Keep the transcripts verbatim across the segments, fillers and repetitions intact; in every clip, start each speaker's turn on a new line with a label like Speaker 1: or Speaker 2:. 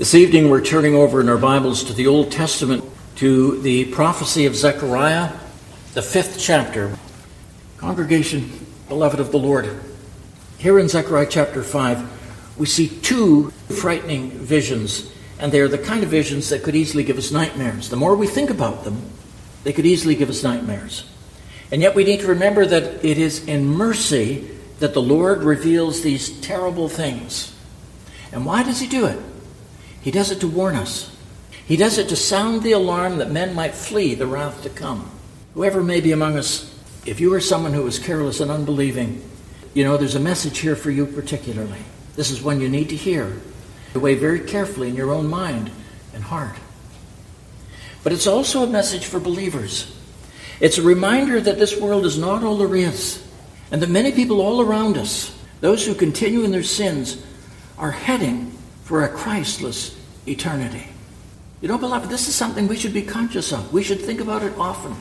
Speaker 1: This evening we're turning over in our Bibles to the Old Testament, to the prophecy of Zechariah, the fifth chapter. Congregation, beloved of the Lord, here in Zechariah chapter five, we see two frightening visions, and they are the kind of visions that could easily give us nightmares. The more we think about them, they could easily give us nightmares. And yet we need to remember that it is in mercy that the Lord reveals these terrible things. And why does he do it? He does it to warn us. He does it to sound the alarm that men might flee the wrath to come. Whoever may be among us, if you are someone who is careless and unbelieving, you know, there's a message here for you particularly. This is one you need to hear. Weigh very carefully in your own mind and heart. But it's also a message for believers. It's a reminder that this world is not all there is, and that many people all around us, those who continue in their sins, are heading for a Christless eternity. You know, beloved, this is something we should be conscious of. We should think about it often.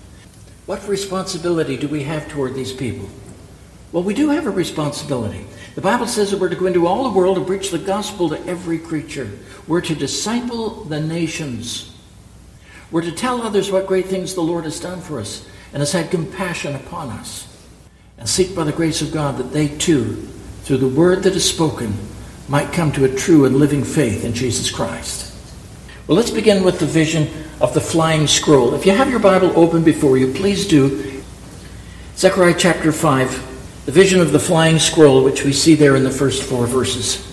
Speaker 1: What responsibility do we have toward these people? Well, we do have a responsibility. The Bible says that we're to go into all the world and preach the gospel to every creature. We're to disciple the nations. We're to tell others what great things the Lord has done for us and has had compassion upon us. And seek by the grace of God that they too, through the word that is spoken, might come to a true and living faith in Jesus Christ. Well, let's begin with the vision of the flying scroll. If you have your Bible open before you, please do. Zechariah chapter five, the vision of the flying scroll, which we see there in the first four verses.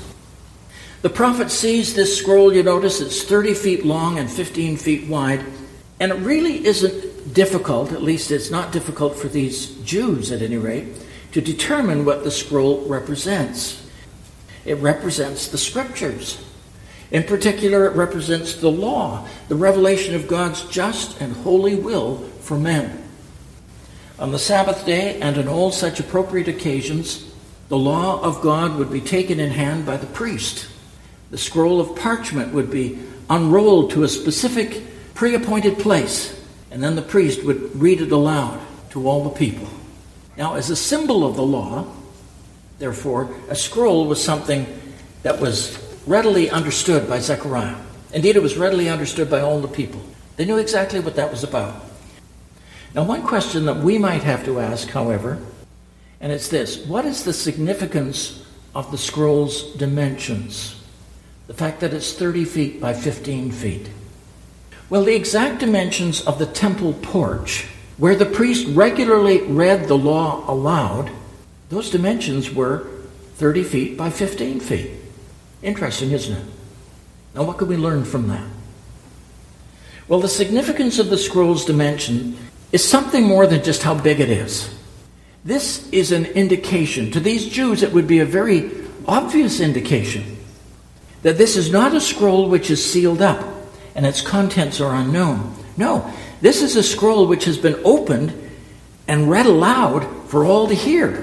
Speaker 1: The prophet sees this scroll. You notice it's thirty feet long and fifteen feet wide. And it really isn't difficult, at least it's not difficult for these Jews at any rate, to determine what the scroll represents. It represents the Scriptures. In particular, it represents the law, the revelation of God's just and holy will for men. On the Sabbath day and on all such appropriate occasions, the law of God would be taken in hand by the priest. The scroll of parchment would be unrolled to a specific pre-appointed place, and then the priest would read it aloud to all the people. Now, as a symbol of the law, therefore, a scroll was something that was readily understood by Zechariah. Indeed, it was readily understood by all the people. They knew exactly what that was about. Now, one question that we might have to ask, however, and it's this: what is the significance of the scroll's dimensions? The fact that it's thirty feet by fifteen feet. Well, the exact dimensions of the temple porch, where the priest regularly read the law aloud, those dimensions were thirty feet by fifteen feet. Interesting, isn't it? Now, what can we learn from that? Well, the significance of the scroll's dimension is something more than just how big it is. This is an indication. To these Jews, it would be a very obvious indication that this is not a scroll which is sealed up and its contents are unknown. No, this is a scroll which has been opened and read aloud for all to hear.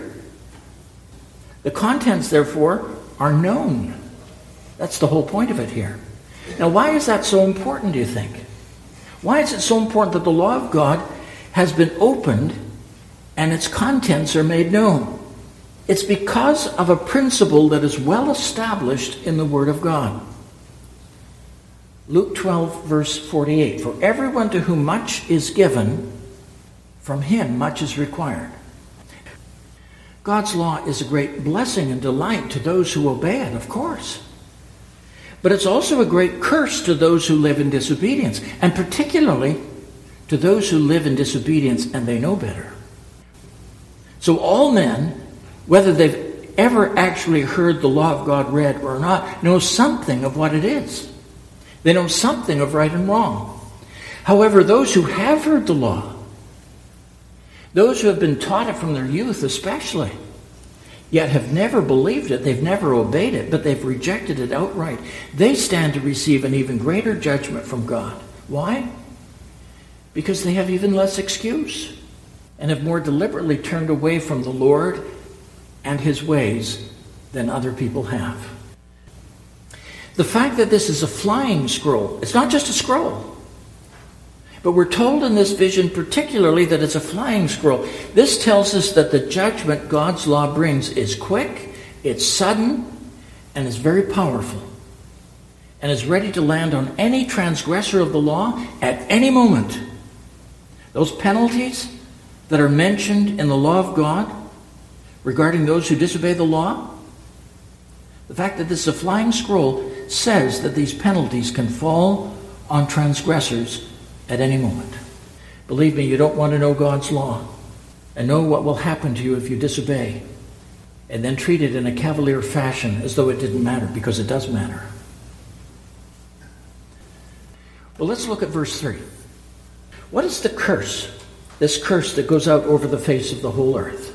Speaker 1: The contents, therefore, are known. That's the whole point of it here. Now, why is that so important, do you think? Why is it so important that the law of God has been opened and its contents are made known? It's because of a principle that is well established in the Word of God. Luke twelve, verse forty-eight. For everyone to whom much is given, from him much is required. God's law is a great blessing and delight to those who obey it, of course. But it's also a great curse to those who live in disobedience, and particularly to those who live in disobedience and they know better. So all men, whether they've ever actually heard the law of God read or not, know something of what it is. They know something of right and wrong. However, those who have heard the law, those who have been taught it from their youth especially, yet have never believed it, they've never obeyed it, but they've rejected it outright, they stand to receive an even greater judgment from God. Why? Because they have even less excuse and have more deliberately turned away from the Lord and his ways than other people have. The fact that this is a flying scroll, it's not just a scroll. But we're told in this vision particularly that it's a flying scroll. This tells us that the judgment God's law brings is quick, it's sudden, and it's very powerful. and is ready to land on any transgressor of the law at any moment. Those penalties that are mentioned in the law of God regarding those who disobey the law, the fact that this is a flying scroll says that these penalties can fall on transgressors at any moment. Believe me, you don't want to know God's law and know what will happen to you if you disobey, and then treat it in a cavalier fashion as though it didn't matter, because it does matter. Well, let's look at verse three. What is the curse? This curse that goes out over the face of the whole earth.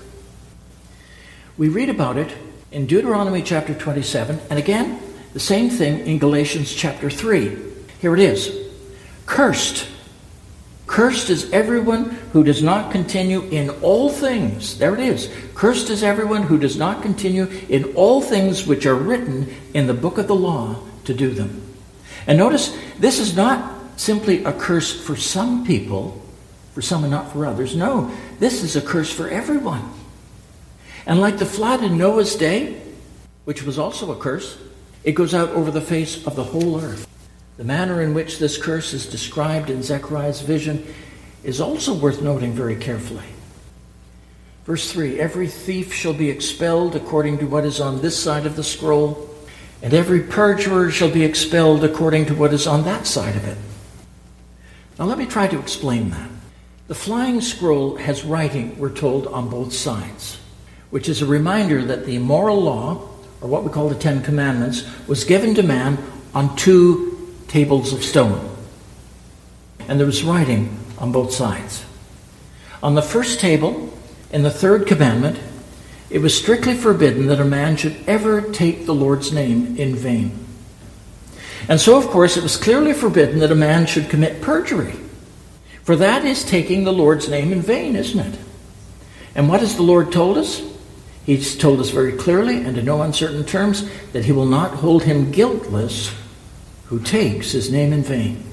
Speaker 1: We read about it in Deuteronomy chapter twenty-seven, and again, the same thing in Galatians chapter three. Here it is. Cursed. Cursed is everyone who does not continue in all things. There it is. Cursed is everyone who does not continue in all things which are written in the book of the law to do them. And notice, this is not simply a curse for some people, for some and not for others. No, this is a curse for everyone. And like the flood in Noah's day, which was also a curse, it goes out over the face of the whole earth. The manner in which this curse is described in Zechariah's vision is also worth noting very carefully. Verse three, every thief shall be expelled according to what is on this side of the scroll, and every perjurer shall be expelled according to what is on that side of it. Now let me try to explain that. The flying scroll has writing, we're told, on both sides, which is a reminder that the moral law, or what we call the Ten Commandments, was given to man on two tables of stone. And there was writing on both sides. On the first table, in the third commandment, it was strictly forbidden that a man should ever take the Lord's name in vain. And so, of course, it was clearly forbidden that a man should commit perjury. For that is taking the Lord's name in vain, isn't it? And what has the Lord told us? He's told us very clearly, and in no uncertain terms, that he will not hold him guiltless who takes his name in vain.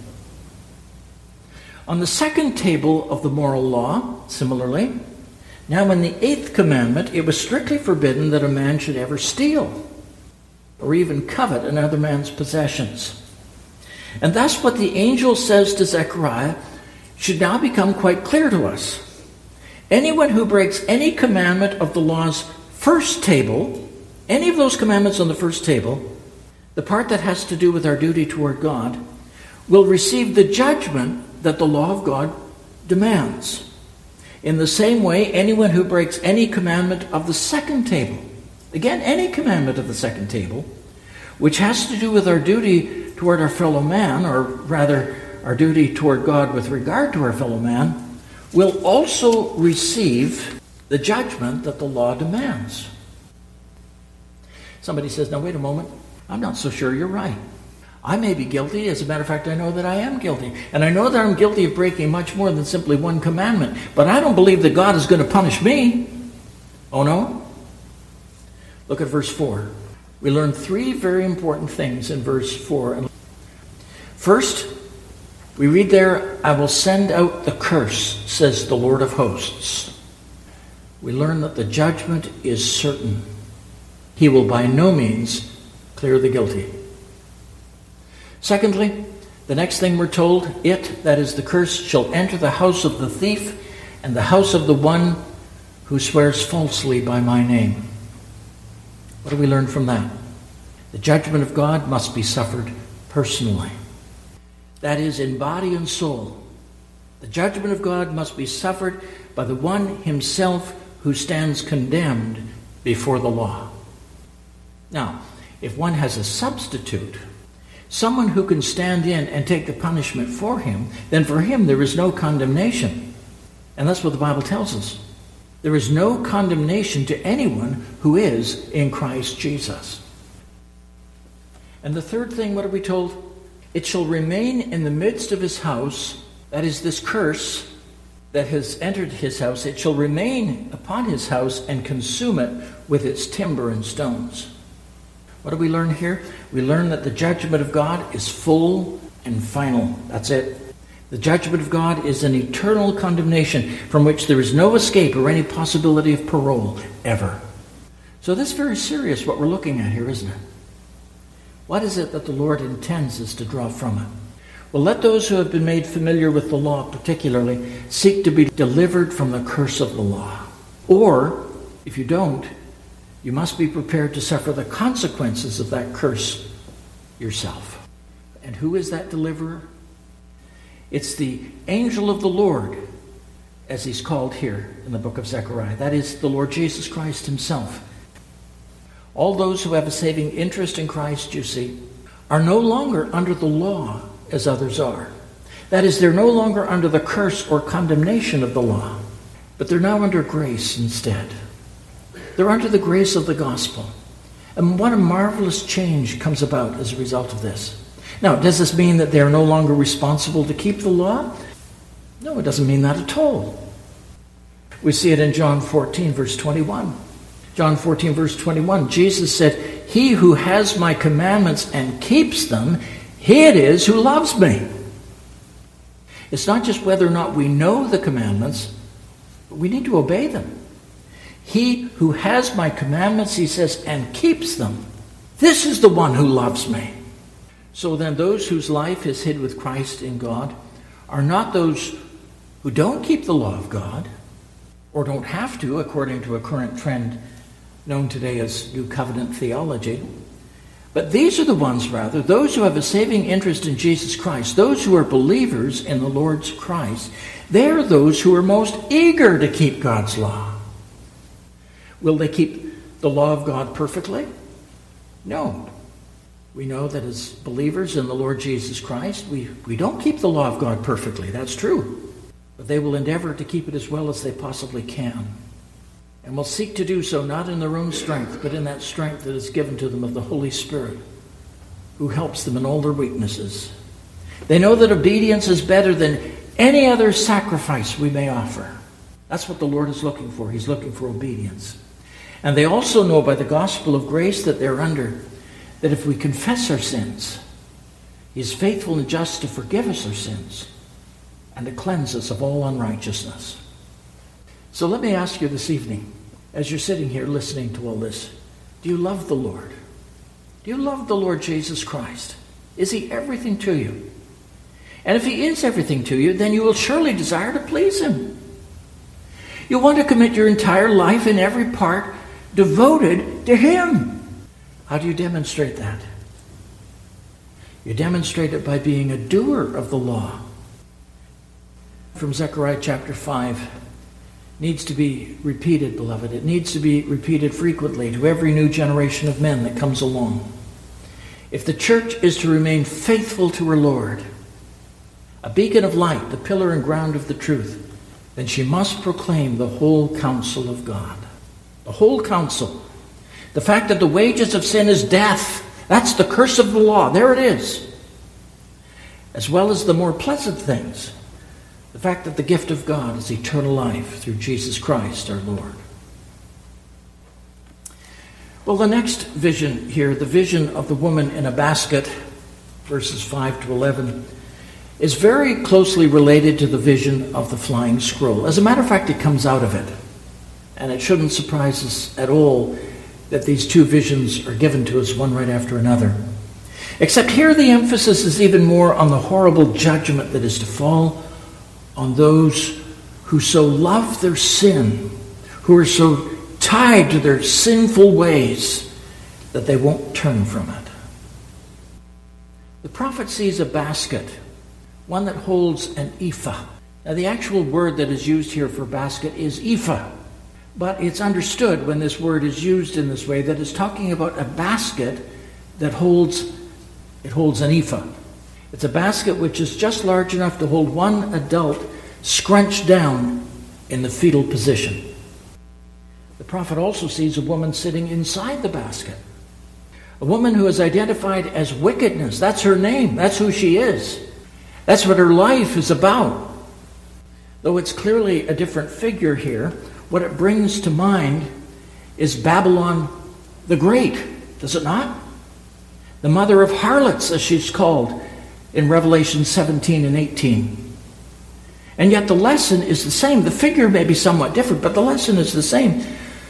Speaker 1: On the second table of the moral law, similarly, now in the eighth commandment, it was strictly forbidden that a man should ever steal or even covet another man's possessions. And thus what the angel says to Zechariah should now become quite clear to us. Anyone who breaks any commandment of the law's first table, any of those commandments on the first table, the part that has to do with our duty toward God, will receive the judgment that the law of God demands. In the same way, anyone who breaks any commandment of the second table, again, any commandment of the second table, which has to do with our duty toward our fellow man, or rather our duty toward God with regard to our fellow man, will also receive the judgment that the law demands. Somebody says, now wait a moment, I'm not so sure you're right. I may be guilty. As a matter of fact, I know that I am guilty. And I know that I'm guilty of breaking much more than simply one commandment. But I don't believe that God is going to punish me. Oh no? Look at verse four. We learn three very important things in verse four. First, we read there, I will send out the curse, says the Lord of hosts. We learn that the judgment is certain. He will by no means clear the guilty. Secondly, the next thing we're told, it, that is the curse, shall enter the house of the thief and the house of the one who swears falsely by my name. What do we learn from that? The judgment of God must be suffered personally. That is, in body and soul. The judgment of God must be suffered by the one himself who stands condemned before the law. Now, if one has a substitute, someone who can stand in and take the punishment for him, then for him there is no condemnation. And that's what the Bible tells us. There is no condemnation to anyone who is in Christ Jesus. And the third thing, what are we told? It shall remain in the midst of his house, that is this curse that has entered his house, it shall remain upon his house and consume it with its timber and stones. What do we learn here? We learn that the judgment of God is full and final. That's it. The judgment of God is an eternal condemnation from which there is no escape or any possibility of parole ever. So this is very serious what we're looking at here, isn't it? What is it that the Lord intends us to draw from it? Well, let those who have been made familiar with the law particularly seek to be delivered from the curse of the law. Or, if you don't, you must be prepared to suffer the consequences of that curse yourself. And who is that deliverer? It's the angel of the Lord, as he's called here in the book of Zechariah. That is the Lord Jesus Christ himself. All those who have a saving interest in Christ, you see, are no longer under the law as others are. That is, they're no longer under the curse or condemnation of the law, but they're now under grace instead. They're under the grace of the gospel. And what a marvelous change comes about as a result of this. Now, does this mean that they are no longer responsible to keep the law? No, it doesn't mean that at all. We see it in John fourteen, verse twenty-one. John fourteen, verse twenty-one, Jesus said, "He who has my commandments and keeps them, he it is who loves me." It's not just whether or not we know the commandments, but we need to obey them. He who has my commandments, he says, and keeps them, this is the one who loves me. So then those whose life is hid with Christ in God are not those who don't keep the law of God, or don't have to, according to a current trend known today as New Covenant theology. But these are the ones, rather, those who have a saving interest in Jesus Christ, those who are believers in the Lord's Christ. They are those who are most eager to keep God's law. Will they keep the law of God perfectly? No. We know that as believers in the Lord Jesus Christ, we, we don't keep the law of God perfectly. That's true. But they will endeavor to keep it as well as they possibly can. And will seek to do so not in their own strength, but in that strength that is given to them of the Holy Spirit, who helps them in all their weaknesses. They know that obedience is better than any other sacrifice we may offer. That's what the Lord is looking for. He's looking for obedience. And they also know by the gospel of grace that they're under, that if we confess our sins, He is faithful and just to forgive us our sins and to cleanse us of all unrighteousness. So let me ask you this evening, as you're sitting here listening to all this, do you love the Lord? Do you love the Lord Jesus Christ? Is He everything to you? And if He is everything to you, then you will surely desire to please Him. You want to commit your entire life in every part devoted to Him. How do you demonstrate that? You demonstrate it by being a doer of the law. From Zechariah chapter five. Needs to be repeated, beloved. It needs to be repeated frequently to every new generation of men that comes along. If the church is to remain faithful to her Lord, a beacon of light, the pillar and ground of the truth, then she must proclaim the whole counsel of God. The whole counsel. The fact that the wages of sin is death. That's the curse of the law. There it is. As well as the more pleasant things. The fact that the gift of God is eternal life through Jesus Christ our Lord. Well, the next vision here, the vision of the woman in a basket, verses five to eleven, is very closely related to the vision of the flying scroll. As a matter of fact, it comes out of it. And it shouldn't surprise us at all that these two visions are given to us one right after another. Except here the emphasis is even more on the horrible judgment that is to fall on those who so love their sin, who are so tied to their sinful ways that they won't turn from it. The prophet sees a basket, one that holds an ephah. Now the actual word that is used here for basket is ephah, but it's understood when this word is used in this way that it's talking about a basket that holds, it holds an ephah. It's a basket which is just large enough to hold one adult scrunched down in the fetal position. The prophet also sees a woman sitting inside the basket. A woman who is identified as wickedness. That's her name. That's who she is. That's what her life is about. Though it's clearly a different figure here, what it brings to mind is Babylon the Great, does it not? The mother of harlots, as she's called in Revelation seventeen and eighteen. And yet the lesson is the same. The figure may be somewhat different, but the lesson is the same.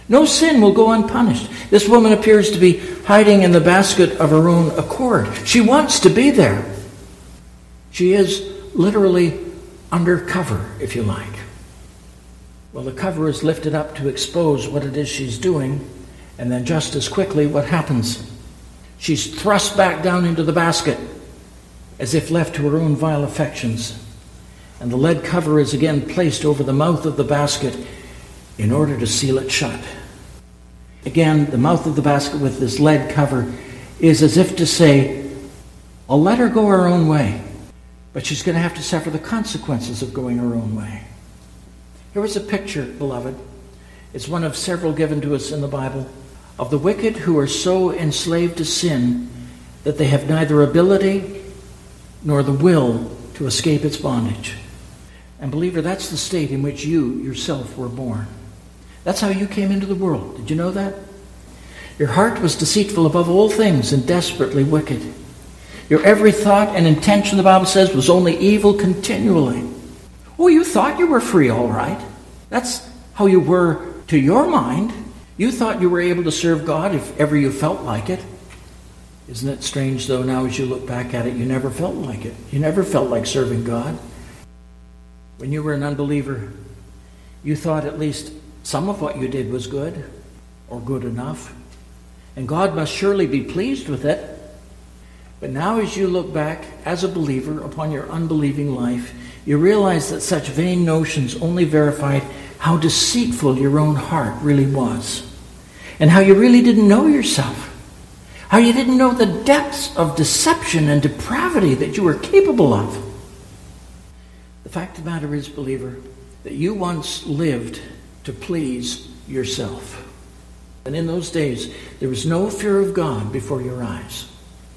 Speaker 1: No sin will go unpunished. This woman appears to be hiding in the basket of her own accord. She wants to be there. She is literally under cover, if you like. Well, the cover is lifted up to expose what it is she's doing, and then just as quickly, what happens? She's thrust back down into the basket, as if left to her own vile affections. And the lead cover is again placed over the mouth of the basket in order to seal it shut. Again, the mouth of the basket with this lead cover is as if to say, I'll let her go her own way, but she's going to have to suffer the consequences of going her own way. Here is a picture, beloved. It's one of several given to us in the Bible, of the wicked who are so enslaved to sin that they have neither ability nor the will to escape its bondage. And believer, that's the state in which you yourself were born. That's how you came into the world. Did you know that? Your heart was deceitful above all things and desperately wicked. Your every thought and intention, the Bible says, was only evil continually. Oh, you thought you were free, all right. That's how you were to your mind. You thought you were able to serve God if ever you felt like it. Isn't it strange, though, now as you look back at it, you never felt like it. You never felt like serving God. When you were an unbeliever, you thought at least some of what you did was good or good enough. And God must surely be pleased with it. But now as you look back as a believer upon your unbelieving life, you realize that such vain notions only verified how deceitful your own heart really was. And how you really didn't know yourself. How you didn't know the depths of deception and depravity that you were capable of. The fact of the matter is, believer, that you once lived to please yourself. And in those days, there was no fear of God before your eyes.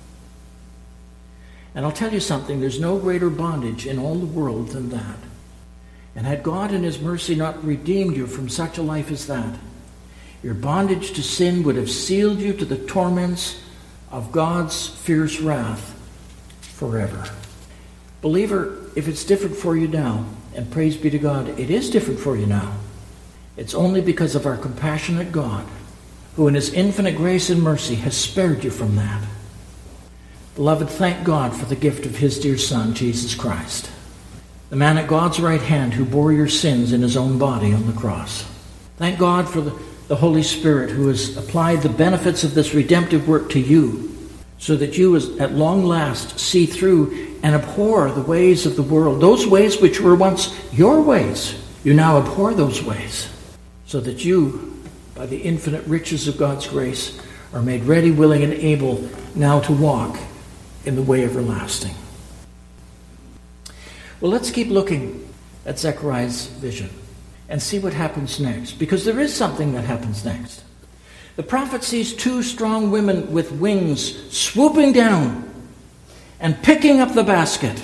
Speaker 1: And I'll tell you something, there's no greater bondage in all the world than that. And had God in his mercy not redeemed you from such a life as that, your bondage to sin would have sealed you to the torments of God's fierce wrath forever. Believer, if it's different for you now, and praise be to God, it is different for you now, it's only because of our compassionate God, who in his infinite grace and mercy has spared you from that. Beloved, thank God for the gift of his dear Son, Jesus Christ, the man at God's right hand who bore your sins in his own body on the cross. Thank God for the, the Holy Spirit who has applied the benefits of this redemptive work to you, so that you at long last see through and abhor the ways of the world. Those ways which were once your ways, you now abhor those ways, so that you, by the infinite riches of God's grace, are made ready, willing, and able now to walk in the way everlasting. Well, let's keep looking at Zechariah's vision and see what happens next, because there is something that happens next. The prophet sees two strong women with wings swooping down and picking up the basket.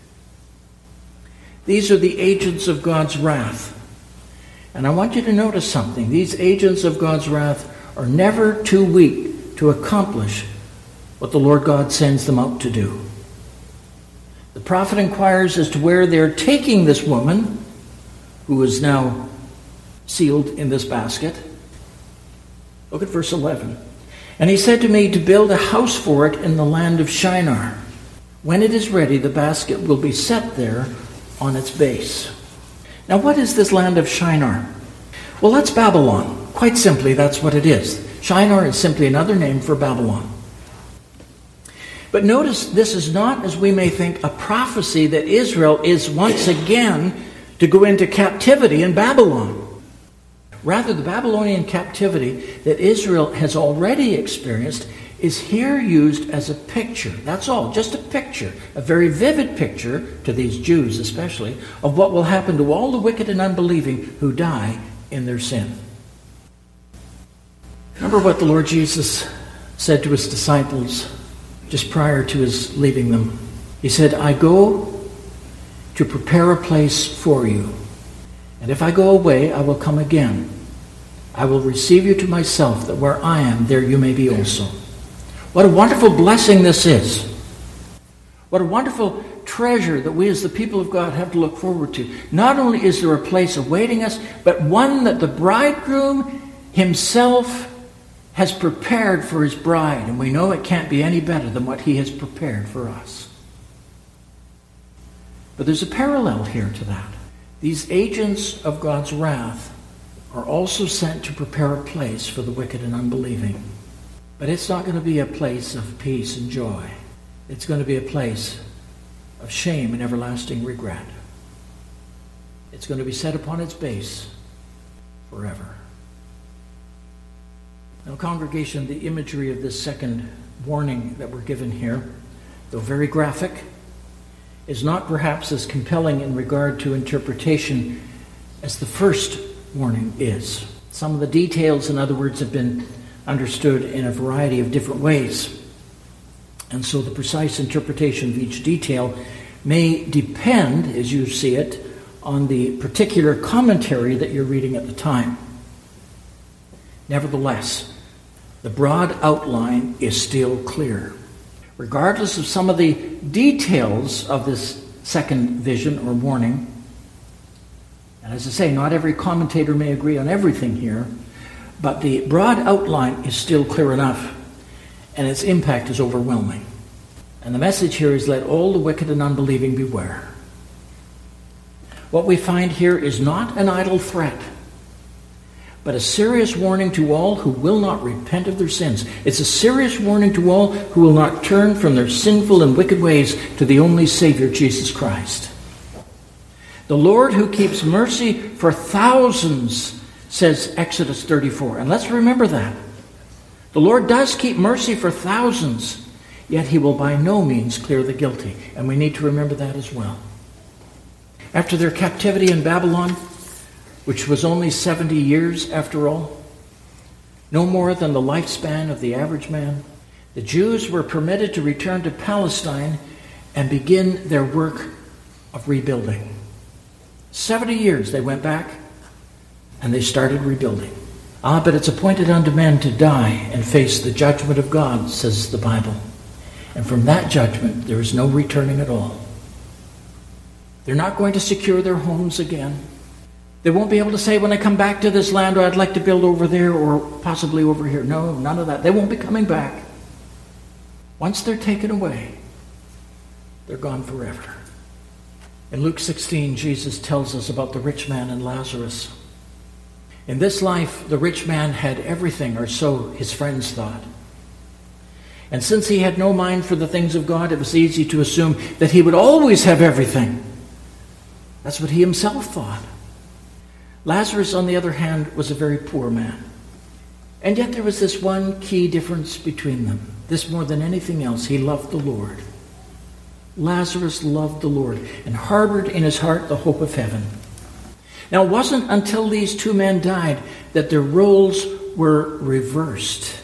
Speaker 1: These are the agents of God's wrath. And I want you to notice something. These agents of God's wrath are never too weak to accomplish what the Lord God sends them out to do. The prophet inquires as to where they're taking this woman, who is now sealed in this basket. Look at verse eleven. And he said to me to build a house for it in the land of Shinar. When it is ready, the basket will be set there on its base. Now, what is this land of Shinar? Well, that's Babylon. Quite simply, that's what it is. Shinar is simply another name for Babylon. But notice, this is not, as we may think, a prophecy that Israel is once again to go into captivity in Babylon. Rather, the Babylonian captivity that Israel has already experienced is here used as a picture. That's all, just a picture, a very vivid picture, to these Jews especially, of what will happen to all the wicked and unbelieving who die in their sin. Remember what the Lord Jesus said to his disciples just prior to his leaving them. He said, I go to prepare a place for you. And if I go away, I will come again. I will receive you to myself, that where I am, there you may be also. What a wonderful blessing this is. What a wonderful treasure that we as the people of God have to look forward to. Not only is there a place awaiting us, but one that the bridegroom himself has prepared for his bride, and we know it can't be any better than what he has prepared for us. But there's a parallel here to that. These agents of God's wrath are also sent to prepare a place for the wicked and unbelieving. But it's not going to be a place of peace and joy. It's going to be a place of shame and everlasting regret. It's going to be set upon its base forever. Now, congregation, the imagery of this second warning that we're given here, though very graphic, is not perhaps as compelling in regard to interpretation as the first warning is. Some of the details, in other words, have been understood in a variety of different ways. And so the precise interpretation of each detail may depend, as you see it, on the particular commentary that you're reading at the time. Nevertheless, the broad outline is still clear. Regardless of some of the details of this second vision or warning, and as I say, not every commentator may agree on everything here, but the broad outline is still clear enough, and its impact is overwhelming. And the message here is, let all the wicked and unbelieving beware. What we find here is not an idle threat, but a serious warning to all who will not repent of their sins. It's a serious warning to all who will not turn from their sinful and wicked ways to the only Savior, Jesus Christ. The Lord who keeps mercy for thousands, says Exodus thirty-four. And let's remember that. The Lord does keep mercy for thousands, yet he will by no means clear the guilty. And we need to remember that as well. After their captivity in Babylon, which was only seventy years after all, no more than the lifespan of the average man, the Jews were permitted to return to Palestine and begin their work of rebuilding. seventy years they went back and they started rebuilding. Ah, but it's appointed unto men to die and face the judgment of God, says the Bible. And from that judgment, there is no returning at all. They're not going to secure their homes again. They won't be able to say, when I come back to this land, oh, I'd like to build over there or possibly over here. No, none of that. They won't be coming back. Once they're taken away, they're gone forever. In Luke sixteen, Jesus tells us about the rich man and Lazarus. In this life, the rich man had everything, or so his friends thought. And since he had no mind for the things of God, it was easy to assume that he would always have everything. That's what he himself thought. Lazarus, on the other hand, was a very poor man. And yet there was this one key difference between them. This more than anything else, he loved the Lord. Lazarus loved the Lord and harbored in his heart the hope of heaven. Now, it wasn't until these two men died that their roles were reversed.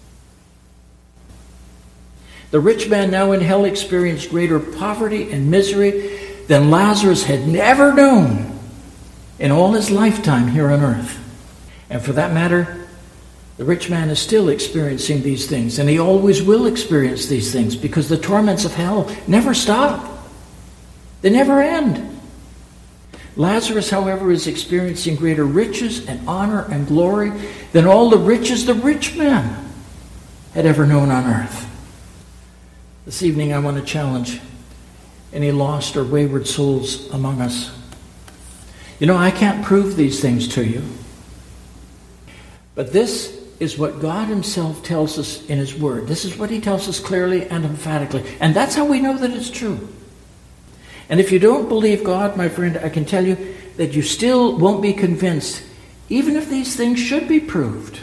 Speaker 1: The rich man now in hell experienced greater poverty and misery than Lazarus had never known in all his lifetime here on earth. And for that matter, the rich man is still experiencing these things, and he always will experience these things because the torments of hell never stop. They never end. Lazarus, however, is experiencing greater riches and honor and glory than all the riches the rich man had ever known on earth. This evening I want to challenge any lost or wayward souls among us. You know, I can't prove these things to you, but this is what God himself tells us in his word. This is what he tells us clearly and emphatically, and that's how we know that it's true. And if you don't believe God, my friend, I can tell you that you still won't be convinced, even if these things should be proved.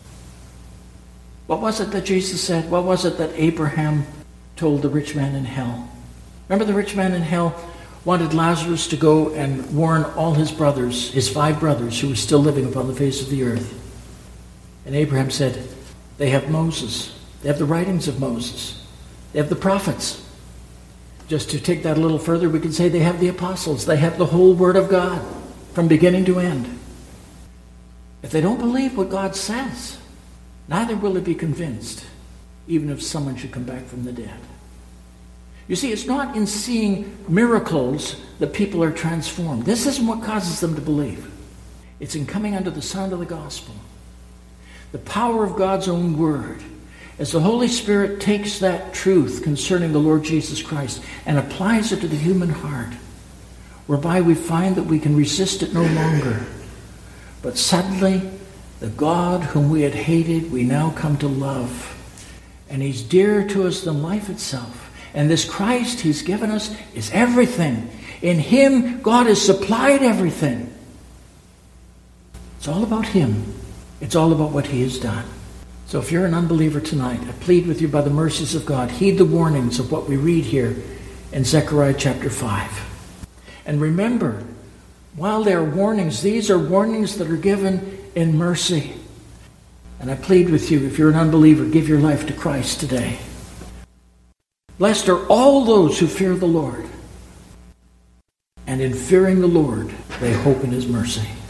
Speaker 1: What was it that Jesus said? What was it that Abraham told the rich man in hell? Remember, the rich man in hell wanted Lazarus to go and warn all his brothers, his five brothers, who were still living upon the face of the earth. And Abraham said, they have Moses. They have the writings of Moses. They have the prophets. Just to take that a little further, we can say they have the apostles. They have the whole Word of God from beginning to end. If they don't believe what God says, neither will they be convinced, even if someone should come back from the dead. You see, it's not in seeing miracles that people are transformed. This isn't what causes them to believe. It's in coming under the sound of the gospel the power of God's own word, as the Holy Spirit takes that truth concerning the Lord Jesus Christ and applies it to the human heart, whereby we find that we can resist it no longer. But suddenly, the God whom we had hated, we now come to love. And he's dearer to us than life itself. And this Christ he's given us is everything. In him, God has supplied everything. It's all about him. It's all about what he has done. So if you're an unbeliever tonight, I plead with you by the mercies of God, heed the warnings of what we read here in Zechariah chapter five. And remember, while there are warnings, these are warnings that are given in mercy. And I plead with you, if you're an unbeliever, give your life to Christ today. Blessed are all those who fear the Lord, and in fearing the Lord, they hope in his mercy.